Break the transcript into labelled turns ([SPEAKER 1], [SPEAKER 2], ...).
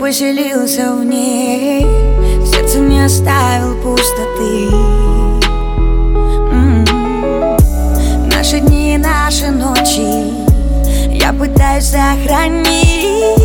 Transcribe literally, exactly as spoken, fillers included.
[SPEAKER 1] поселился в ней, в сердце не оставил пустоты. М-м-м. Наши дни и наши ночи я пытаюсь сохранить.